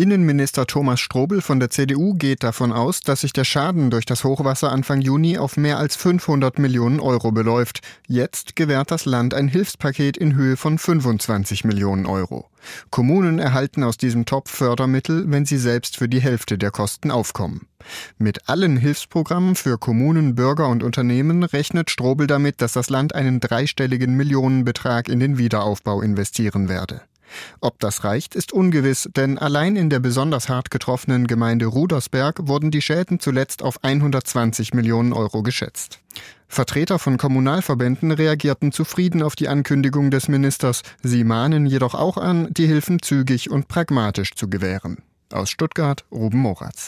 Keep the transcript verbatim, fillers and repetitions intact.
Innenminister Thomas Strobel von der C D U geht davon aus, dass sich der Schaden durch das Hochwasser Anfang Juni auf mehr als fünfhundert Millionen Euro beläuft. Jetzt gewährt das Land ein Hilfspaket in Höhe von fünfundzwanzig Millionen Euro. Kommunen erhalten aus diesem Topf Fördermittel, wenn sie selbst für die Hälfte der Kosten aufkommen. Mit allen Hilfsprogrammen für Kommunen, Bürger und Unternehmen rechnet Strobel damit, dass das Land einen dreistelligen Millionenbetrag in den Wiederaufbau investieren werde. Ob das reicht, ist ungewiss, denn allein in der besonders hart getroffenen Gemeinde Rudersberg wurden die Schäden zuletzt auf hundertzwanzig Millionen Euro geschätzt. Vertreter von Kommunalverbänden reagierten zufrieden auf die Ankündigung des Ministers. Sie mahnen jedoch auch an, die Hilfen zügig und pragmatisch zu gewähren. Aus Stuttgart, Ruben Moratz.